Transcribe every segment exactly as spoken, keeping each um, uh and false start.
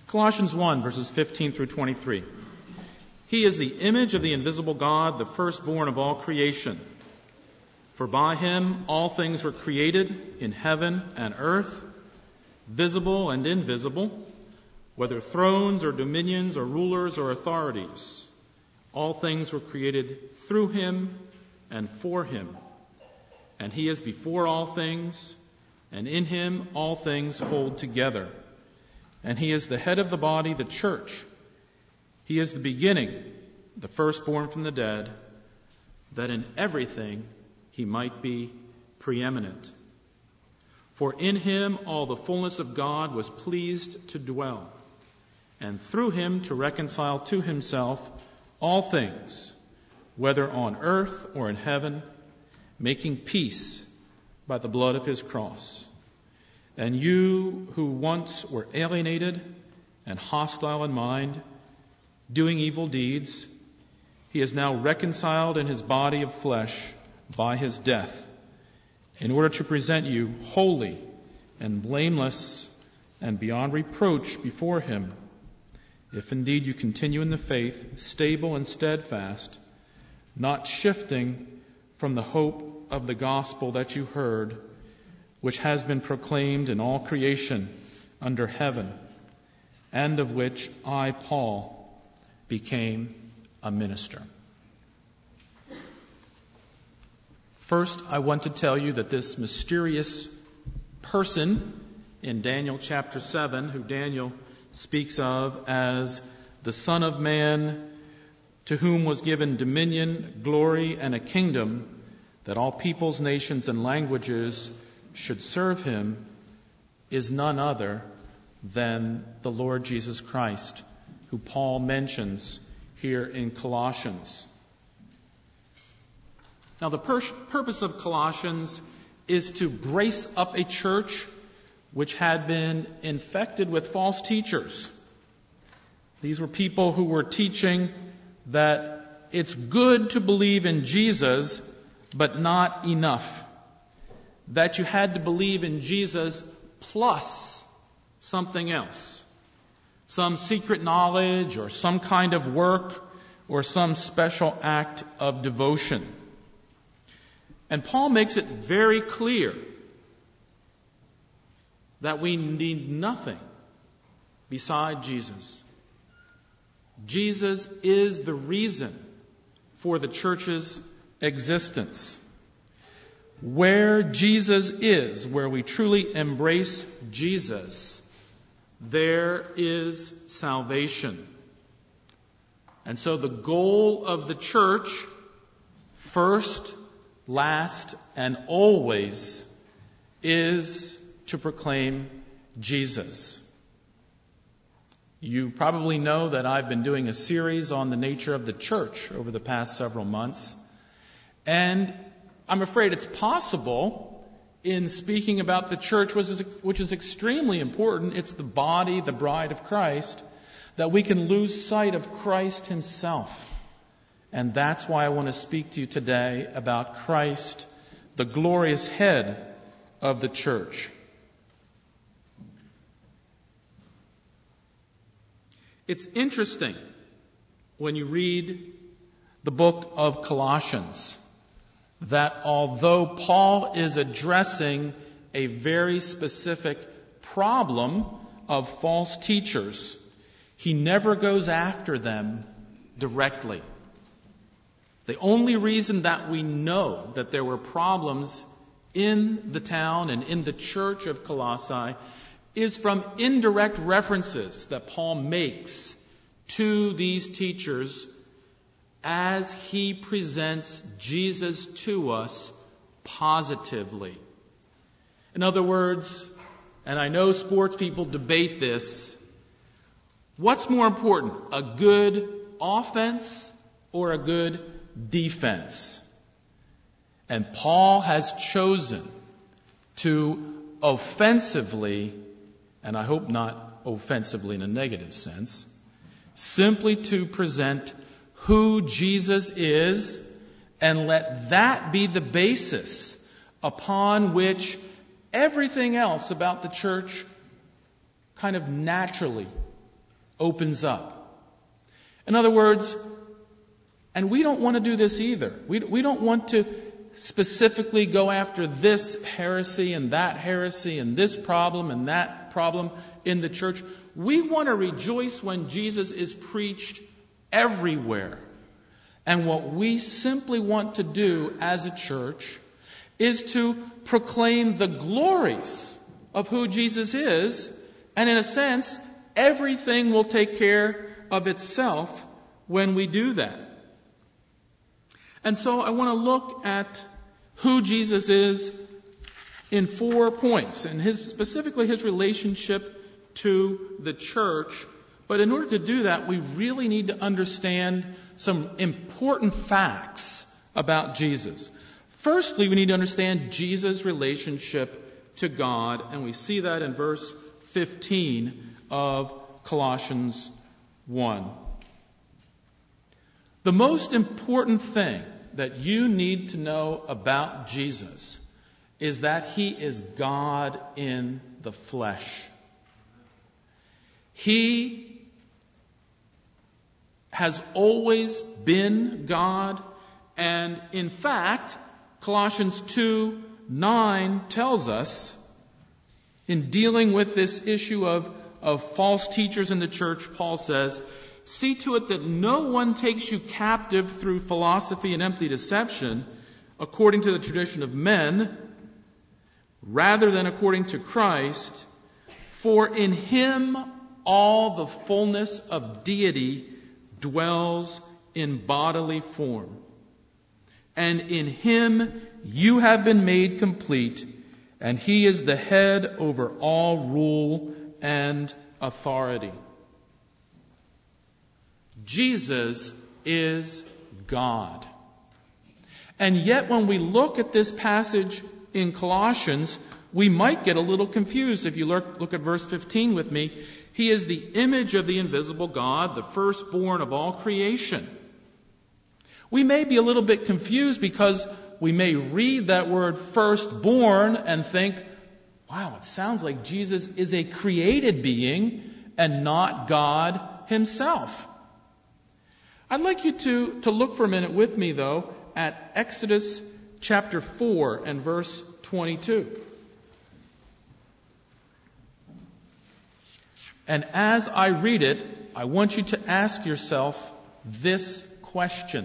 Colossians one, verses fifteen through twenty-three. He is the image of the invisible God, the firstborn of all creation. For by him all things were created in heaven and earth, visible and invisible, whether thrones or dominions or rulers or authorities. All things were created through him and for him. And he is before all things, and in him all things hold together. And he is the head of the body, the church. He is the beginning, the firstborn from the dead, that in everything he might be preeminent. For in him all the fullness of God was pleased to dwell, and through him to reconcile to himself all things, whether on earth or in heaven, making peace by the blood of his cross. And you who once were alienated and hostile in mind, doing evil deeds, he is now reconciled in his body of flesh by his death, in order to present you holy and blameless and beyond reproach before him, if indeed you continue in the faith, stable and steadfast, not shifting from the hope of the gospel that you heard, which has been proclaimed in all creation under heaven, and of which I, Paul, became a minister. First, I want to tell you that this mysterious person in Daniel chapter seven, who Daniel speaks of as the Son of Man, to whom was given dominion, glory, and a kingdom, that all peoples, nations, and languages should serve him, is none other than the Lord Jesus Christ, who Paul mentions here in Colossians. Now, the pur- purpose of Colossians is to brace up a church which had been infected with false teachers. These were people who were teaching that it's good to believe in Jesus, but not enough. That you had to believe in Jesus plus something else. Some secret knowledge or some kind of work or some special act of devotion. And Paul makes it very clear that we need nothing beside Jesus. Jesus is the reason for the church's existence. Where Jesus is, where we truly embrace Jesus, there is salvation. And so the goal of the church, first, last, and always, is to proclaim Jesus. You probably know that I've been doing a series on the nature of the church over the past several months. And I'm afraid it's possible in speaking about the church, which is, which is extremely important, it's the body, the bride of Christ, that we can lose sight of Christ himself. And that's why I want to speak to you today about Christ, the glorious head of the church. It's interesting when you read the book of Colossians that although Paul is addressing a very specific problem of false teachers, he never goes after them directly. The only reason that we know that there were problems in the town and in the church of Colossae is from indirect references that Paul makes to these teachers as he presents Jesus to us positively. In other words, and I know sports people debate this, what's more important, a good offense or a good defense? And Paul has chosen to offensively, and I hope not offensively in a negative sense, simply to present who Jesus is and let that be the basis upon which everything else about the church kind of naturally opens up. In other words, and we don't want to do this either. We, we don't want to specifically go after this heresy and that heresy and this problem and that problem in the church. We want to rejoice when Jesus is preached everywhere. And what we simply want to do as a church is to proclaim the glories of who Jesus is. And in a sense, everything will take care of itself when we do that. And so I want to look at who Jesus is in four points, and his, specifically his relationship to the church. But in order to do that, we really need to understand some important facts about Jesus. Firstly, we need to understand Jesus' relationship to God, and we see that in verse fifteen of Colossians one. The most important thing that you need to know about Jesus is that he is God in the flesh. He has always been God, and in fact, Colossians two nine tells us, in dealing with this issue of, of false teachers in the church, Paul says, "See to it that no one takes you captive through philosophy and empty deception, according to the tradition of men, rather than according to Christ. For in him all the fullness of deity dwells in bodily form. And in him you have been made complete, and he is the head over all rule and authority." Jesus is God. And yet when we look at this passage in Colossians, we might get a little confused. If you look, look at verse fifteen with me, he is the image of the invisible God, the firstborn of all creation. We may be a little bit confused because we may read that word firstborn and think, wow, it sounds like Jesus is a created being and not God himself. I'd like you to, to look for a minute with me, though, at Exodus chapter four and verse twenty-two. And as I read it, I want you to ask yourself this question.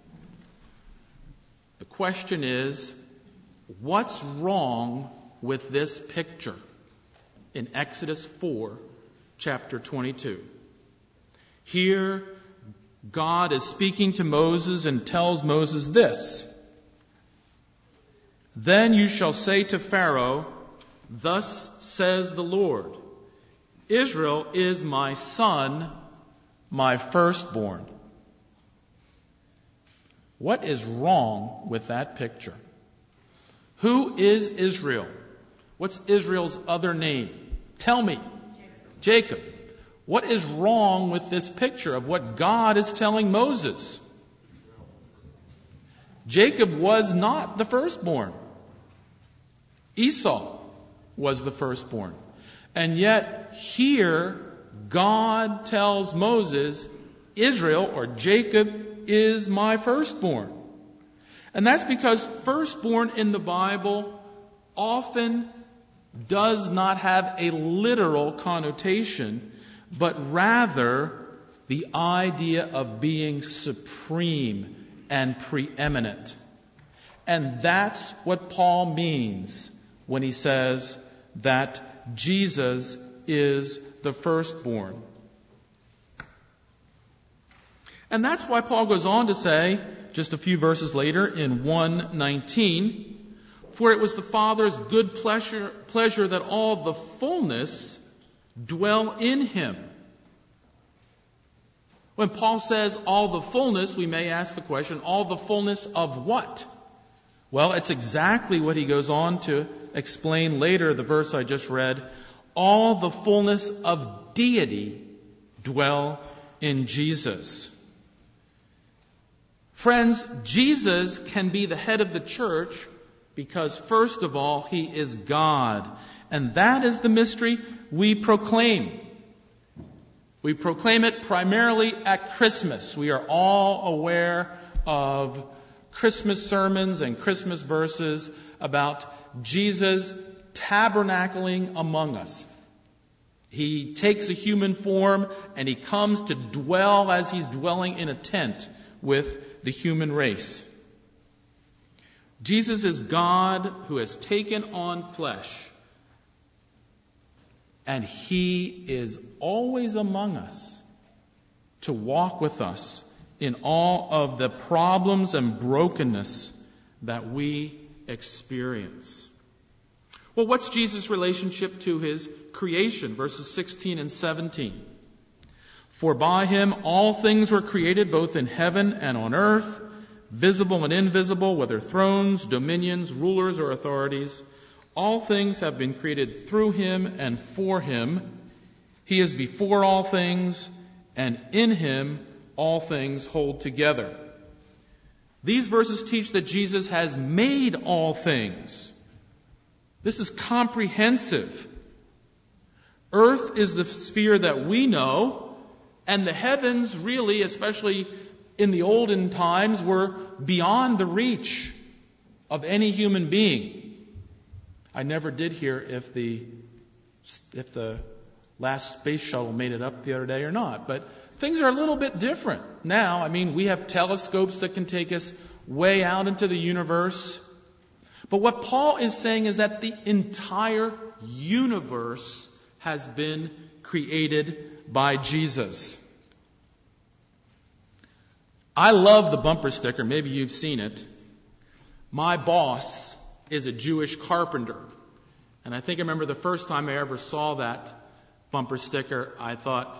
The question is, what's wrong with this picture in Exodus four, chapter twenty-two? Here, God is speaking to Moses and tells Moses this: "Then you shall say to Pharaoh, thus says the Lord, Israel is my son, my firstborn." What is wrong with that picture? Who is Israel? What's Israel's other name? Tell me. Jacob. What is wrong with this picture of what God is telling Moses? Jacob was not the firstborn. Esau was the firstborn. And yet here God tells Moses, Israel or Jacob is my firstborn. And that's because firstborn in the Bible often does not have a literal connotation, but rather the idea of being supreme and preeminent. And that's what Paul means when he says that Jesus is the firstborn. And that's why Paul goes on to say, just a few verses later in one nineteen, "For it was the Father's good pleasure, pleasure that all the fullness dwell in him." When Paul says all the fullness, we may ask the question, all the fullness of what? Well, it's exactly what he goes on to explain later, the verse I just read. All the fullness of deity dwell in Jesus. Friends, Jesus can be the head of the church because, first of all, he is God. And that is the mystery we proclaim. We proclaim it primarily at Christmas. We are all aware of Christmas sermons and Christmas verses about Jesus tabernacling among us. He takes a human form and he comes to dwell as he's dwelling in a tent with the human race. Jesus is God who has taken on flesh. And he is always among us to walk with us in all of the problems and brokenness that we experience. Well, what's Jesus' relationship to his creation? Verses sixteen and seventeen. For by him all things were created, both in heaven and on earth, visible and invisible, whether thrones, dominions, rulers, or authorities. All things have been created through him and for him. He is before all things, and in him all things hold together. These verses teach that Jesus has made all things. This is comprehensive. Earth is the sphere that we know, and the heavens really, especially in the olden times, were beyond the reach of any human being. I never did hear if the if the last space shuttle made it up the other day or not, but things are a little bit different now. I mean, we have telescopes that can take us way out into the universe. But what Paul is saying is that the entire universe has been created by Jesus. I love the bumper sticker. Maybe you've seen it. My boss is a Jewish carpenter. And I think I remember the first time I ever saw that bumper sticker, I thought,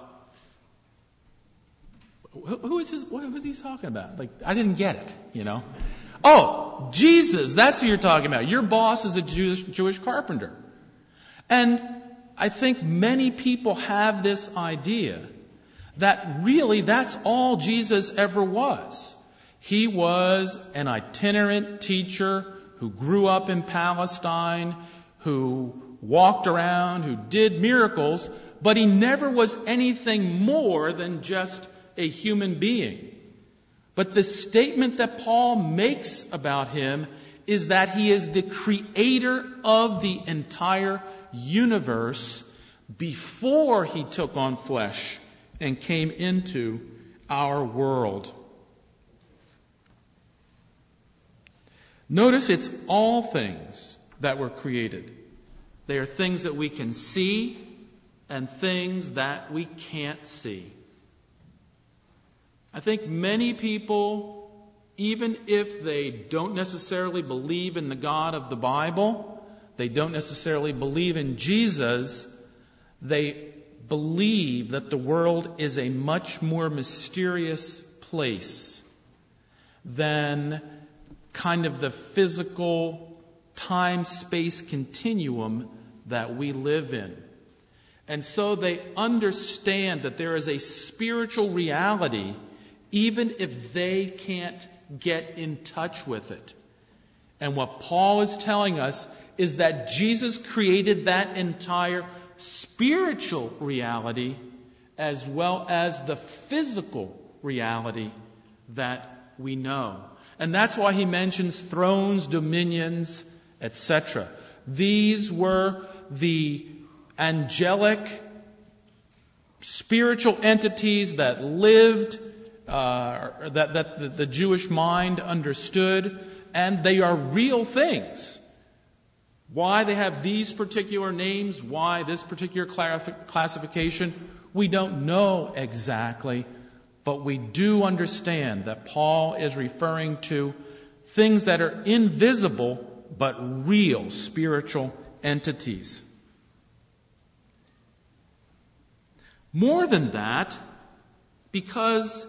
who, who is his, what was he talking about? Like, I didn't get it, you know. Oh, Jesus, that's who you're talking about. Your boss is a Jewish, Jewish carpenter. And I think many people have this idea that really that's all Jesus ever was. He was an itinerant teacher who grew up in Palestine, who walked around, who did miracles, but he never was anything more than just a human being. But the statement that Paul makes about him is that he is the creator of the entire universe before he took on flesh and came into our world. Notice it's all things that were created. They are things that we can see and things that we can't see. I think many people, even if they don't necessarily believe in the God of the Bible, they don't necessarily believe in Jesus, they believe that the world is a much more mysterious place than kind of the physical time-space continuum that we live in. And so they understand that there is a spiritual reality even if they can't get in touch with it. And what Paul is telling us is that Jesus created that entire spiritual reality as well as the physical reality that we know. And that's why he mentions thrones, dominions, et cetera. These were the angelic spiritual entities that lived, uh, that, that the, the Jewish mind understood, and they are real things. Why they have these particular names, why this particular classification, we don't know exactly, but we do understand that Paul is referring to things that are invisible but real spiritual entities. More than that, because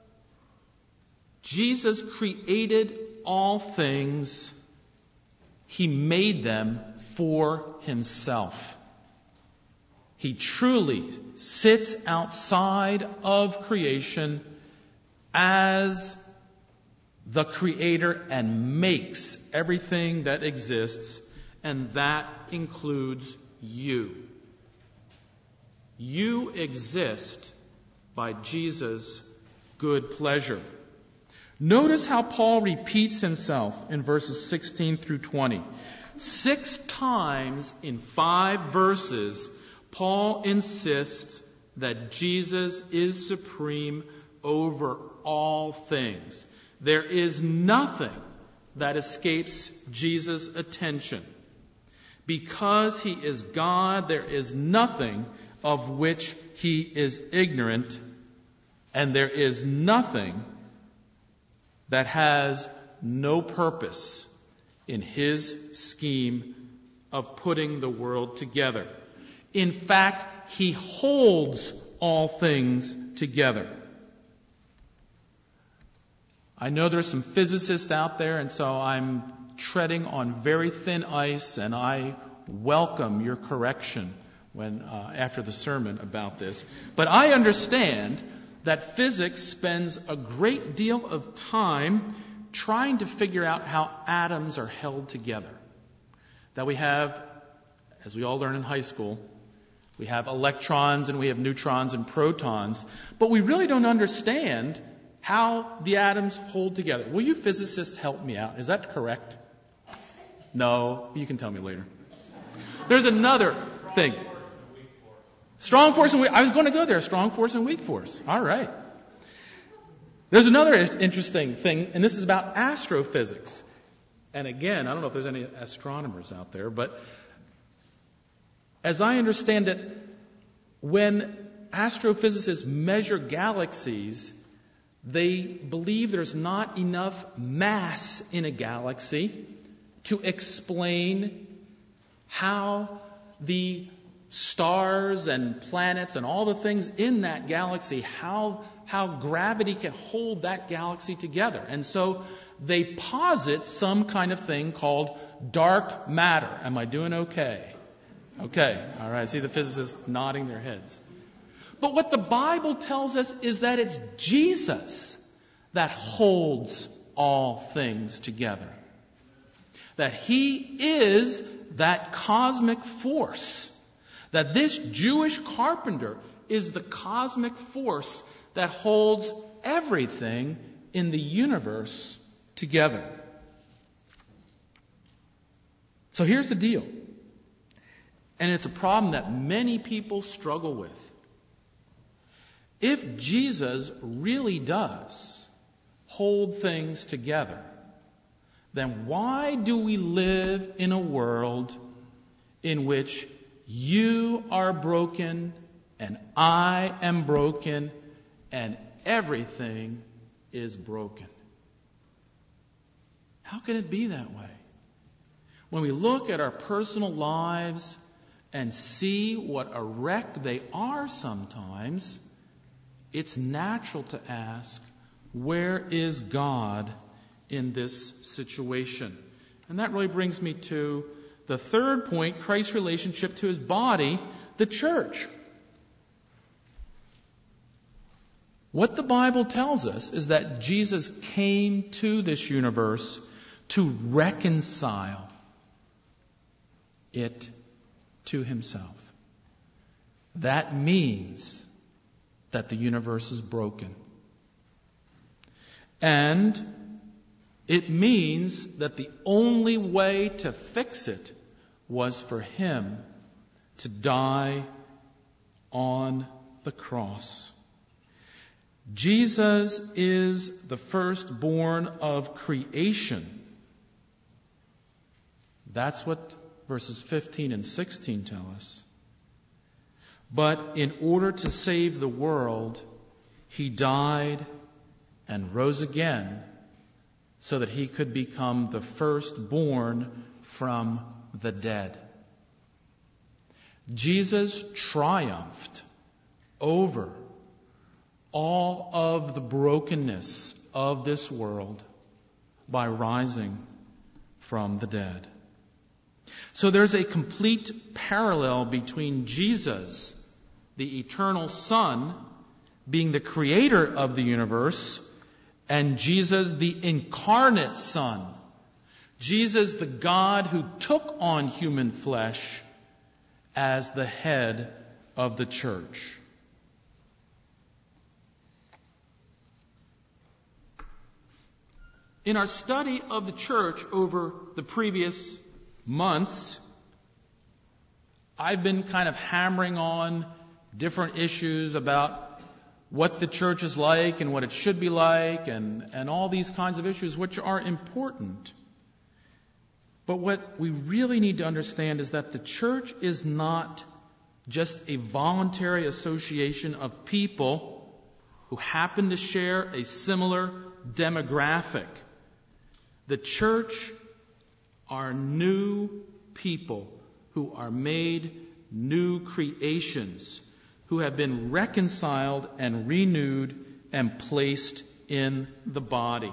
Jesus created all things, he made them for himself. He truly sits outside of creation as the creator and makes everything that exists, and that includes you. You exist by Jesus' good pleasure. Notice how Paul repeats himself in verses sixteen through twenty. Six times in five verses, Paul insists that Jesus is supreme over all things. There is nothing that escapes Jesus' attention. Because he is God, there is nothing of which he is ignorant, and there is nothing that has no purpose in his scheme of putting the world together. In fact, he holds all things together. I know there's some physicists out there, and so I'm treading on very thin ice, and I welcome your correction when uh, after the sermon about this. But I understand that physics spends a great deal of time trying to figure out how atoms are held together. That we have, as we all learn in high school, we have electrons and we have neutrons and protons, but we really don't understand how the atoms hold together. Will you physicists help me out? Is that correct? No, you can tell me later. There's another thing. Strong force and weak. I was going to go there. Strong force and weak force. All right. There's another interesting thing, and this is about astrophysics. And again, I don't know if there's any astronomers out there, but as I understand it, when astrophysicists measure galaxies, they believe there's not enough mass in a galaxy to explain how the stars and planets and all the things in that galaxy, how, how gravity can hold that galaxy together. And so they posit some kind of thing called dark matter. Am I doing okay? Okay. All right. I see the physicists nodding their heads. But what the Bible tells us is that it's Jesus that holds all things together. That He is that cosmic force. That this Jewish carpenter is the cosmic force that holds everything in the universe together. So here's the deal. And it's a problem that many people struggle with. If Jesus really does hold things together, then why do we live in a world in which you are broken and I am broken and everything is broken? How can it be that way? When we look at our personal lives and see what a wreck they are sometimes, it's natural to ask, where is God in this situation? And that really brings me to the third point, Christ's relationship to His body, the church. What the Bible tells us is that Jesus came to this universe to reconcile it to Himself. That means that the universe is broken. And it means that the only way to fix it was for Him to die on the cross. Jesus is the firstborn of creation. That's what verses fifteen and sixteen tell us. But in order to save the world, He died and rose again so that He could become the firstborn from the dead. Jesus triumphed over all of the brokenness of this world by rising from the dead. So there's a complete parallel between Jesus, the eternal Son, being the creator of the universe, and Jesus, the incarnate Son. Jesus, the God who took on human flesh as the head of the church. In our study of the church over the previous months, I've been kind of hammering on different issues about what the church is like and what it should be like and, and all these kinds of issues which are important. But what we really need to understand is that the church is not just a voluntary association of people who happen to share a similar demographic. The church are new people who are made new creations, who have been reconciled and renewed and placed in the body.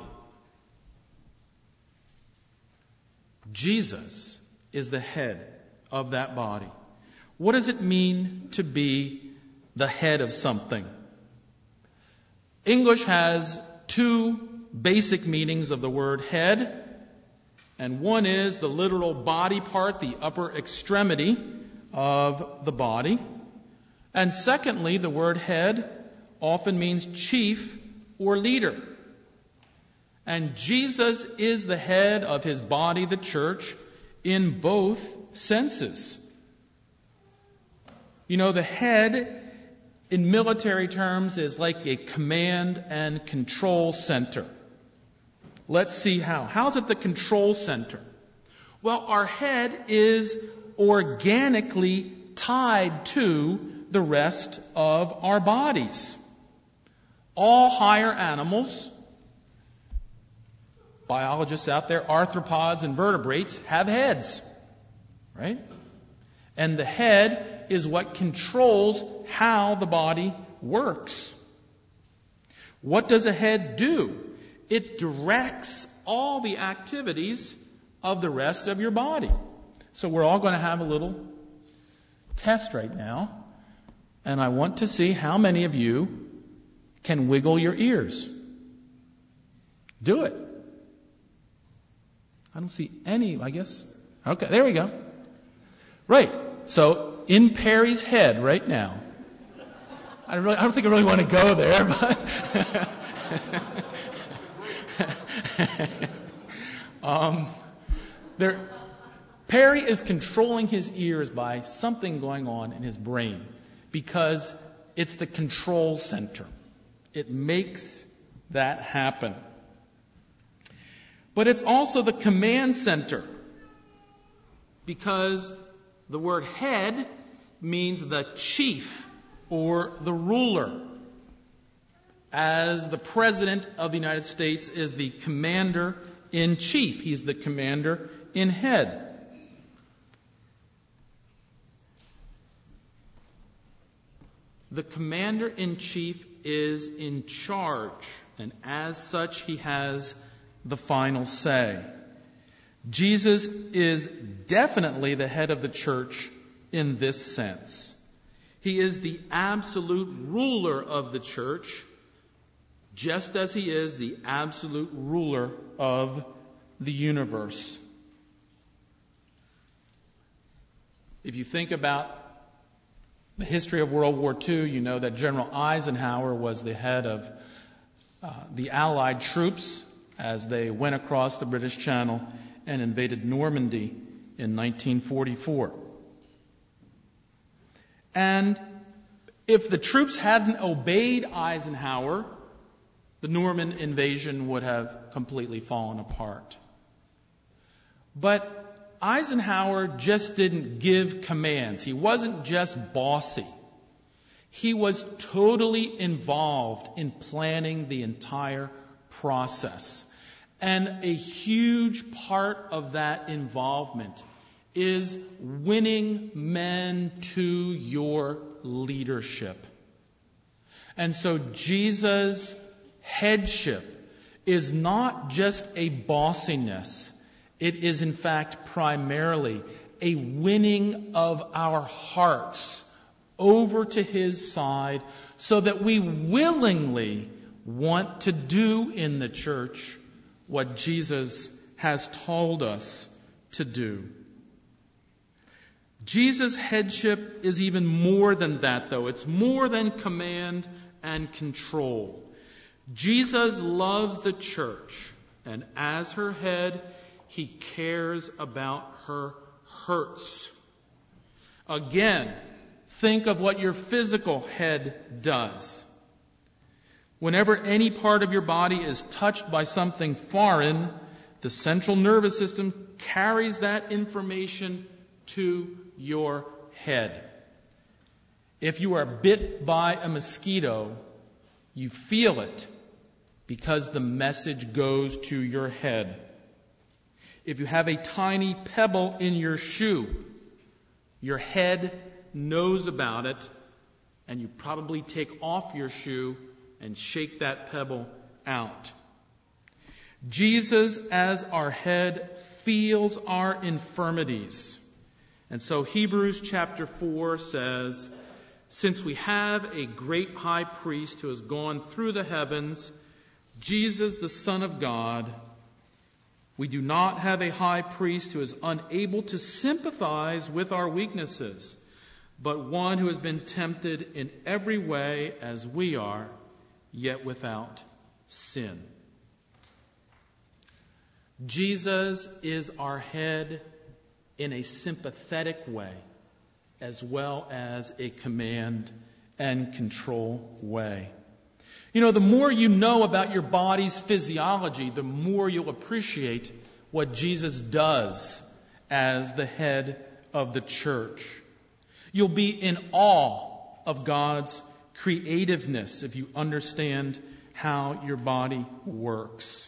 Jesus is the head of that body. What does it mean to be the head of something? English has two basic meanings of the word head, and one is the literal body part, the upper extremity of the body. And secondly, the word head often means chief or leader. And Jesus is the head of his body, the church, in both senses. You know, the head in military terms is like a command and control center. Let's see how. How's it the control center? Well, our head is organically tied to the rest of our bodies. All higher animals, biologists out there, arthropods and vertebrates, have heads, right? And the head is what controls how the body works. What does a head do? It directs all the activities of the rest of your body. So we're all going to have a little test right now. And I want to see how many of you can wiggle your ears. Do it. I don't see any, I guess. Okay, there we go. Right. So in Perry's head right now. I don't, really, I don't think I really want to go there, but um, there, Perry is controlling his ears by something going on in his brain because it's the control center. It makes that happen. But it's also the command center because the word head means the chief or the ruler. As the President of the United States is the commander-in-chief. He's the commander-in-head. The commander-in-chief is in charge, and as such, he has the final say. Jesus is definitely the head of the church in this sense. He is the absolute ruler of the church, just as he is the absolute ruler of the universe. If you think about the history of World War Two, you know that General Eisenhower was the head of uh, the Allied troops as they went across the British Channel and invaded Normandy in nineteen forty-four. And if the troops hadn't obeyed Eisenhower, the Norman invasion would have completely fallen apart. But Eisenhower just didn't give commands. He wasn't just bossy. He was totally involved in planning the entire process. And a huge part of that involvement is winning men to your leadership. And so Jesus' headship is not just a bossiness. It is, in fact, primarily a winning of our hearts over to his side so that we willingly want to do in the church what Jesus has told us to do. Jesus' headship is even more than that, though. It's more than command and control. Jesus loves the church And as her head, he cares about her hurts. Again, think of what your physical head does. Whenever any part of your body is touched by something foreign, the central nervous system carries that information to your head. If you are bit by a mosquito, you feel it because the message goes to your head. If you have a tiny pebble in your shoe, your head knows about it, and you probably take off your shoe and shake that pebble out. Jesus, as our head, feels our infirmities. And so Hebrews chapter four says, since we have a great high priest who has gone through the heavens, Jesus, the Son of God, we do not have a high priest who is unable to sympathize with our weaknesses, but one who has been tempted in every way as we are, yet without sin. Jesus is our head in a sympathetic way, as well as a command and control way. You know, the more you know about your body's physiology, the more you'll appreciate what Jesus does as the head of the church. You'll be in awe of God's creativeness if you understand how your body works.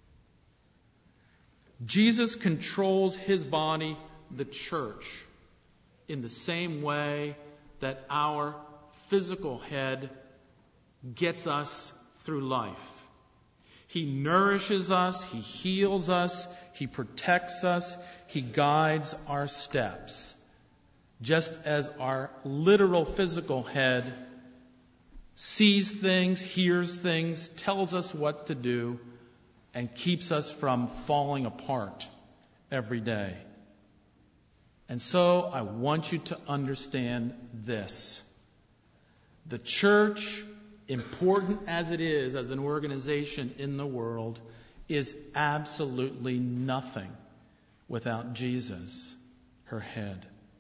Jesus controls his body, the church, in the same way that our physical head gets us through life. He nourishes us, he heals us, he protects us, he guides our steps. Just as our literal physical head sees things, hears things, tells us what to do, and keeps us from falling apart every day. And so I want you to understand this. The church, important as it is as an organization in the world, is absolutely nothing without Jesus, her head.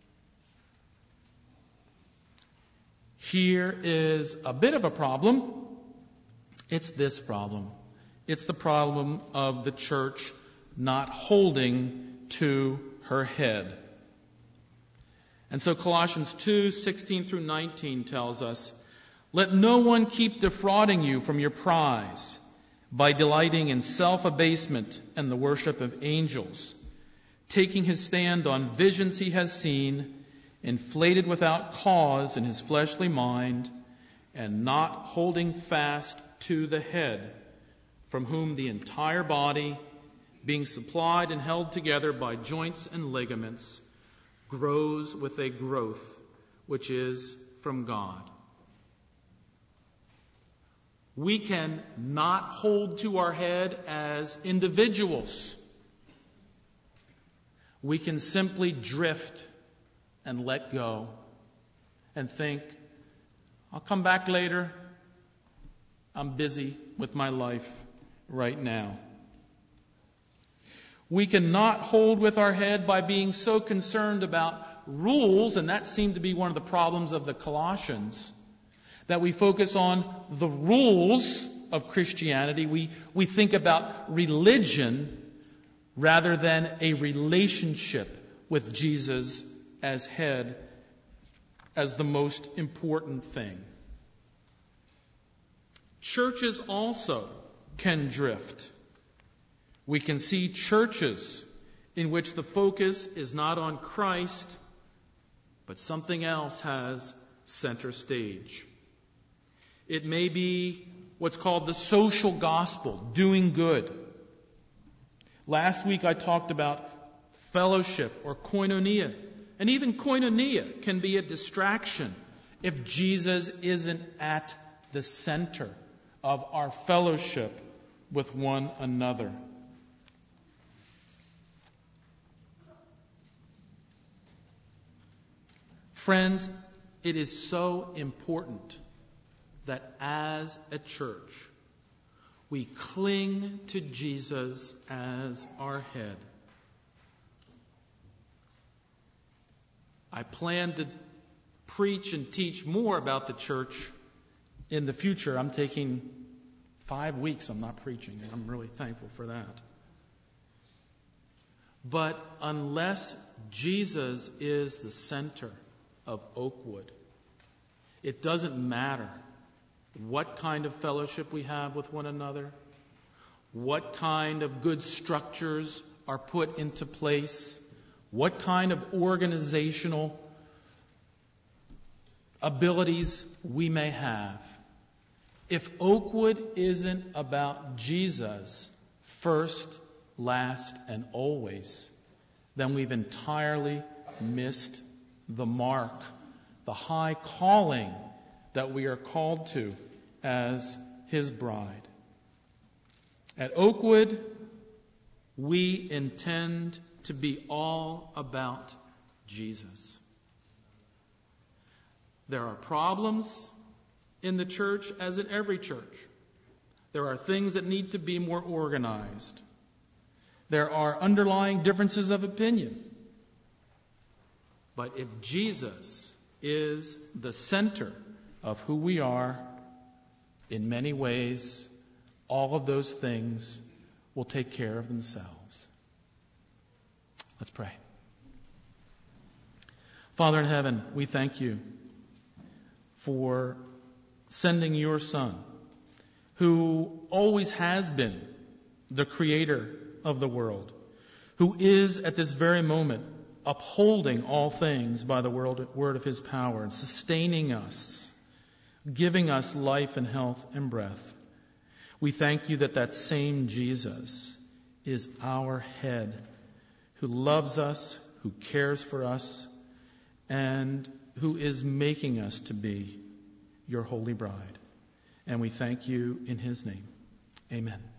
Here is a bit of a problem. It's this problem. It's the problem of the church not holding to her head. And so Colossians two, sixteen through nineteen tells us, let no one keep defrauding you from your prize by delighting in self-abasement and the worship of angels, taking his stand on visions he has seen, inflated without cause in his fleshly mind, and not holding fast to the head, from whom the entire body, being supplied and held together by joints and ligaments, grows with a growth which is from God. We can not hold to our head as individuals. We can simply drift and let go and think, I'll come back later. I'm busy with my life right now. We cannot hold with our head by being so concerned about rules, and that seemed to be one of the problems of the Colossians, that we focus on the rules of Christianity. We, we think about religion rather than a relationship with Jesus as head, as the most important thing. Churches also can drift. We can see churches in which the focus is not on Christ, but something else has center stage. It may be what's called the social gospel, doing good. Last week I talked about fellowship or koinonia. And even koinonia can be a distraction if Jesus isn't at the center of our fellowship with one another. Friends, it is so important that as a church, we cling to Jesus as our head. I plan to preach and teach more about the church in the future. I'm taking five weeks. I'm not preaching, and I'm really thankful for that. But unless Jesus is the center of Oakwood, it doesn't matter what kind of fellowship we have with one another, what kind of good structures are put into place, what kind of organizational abilities we may have. If Oakwood isn't about Jesus first, last, and always, then we've entirely missed the mark, the high calling that we are called to as His bride. At Oakwood, we intend to be all about Jesus. There are problems in the church, as in every church. There are things that need to be more organized. There are underlying differences of opinion. But if Jesus is the center of who we are, in many ways, all of those things will take care of themselves. Let's pray. Father in heaven, we thank you for sending your Son, who always has been the creator of the world, who is at this very moment upholding all things by the word of His power and sustaining us, giving us life and health and breath. We thank you that that same Jesus is our head, who loves us, who cares for us, and who is making us to be your holy bride. And we thank you in His name. Amen.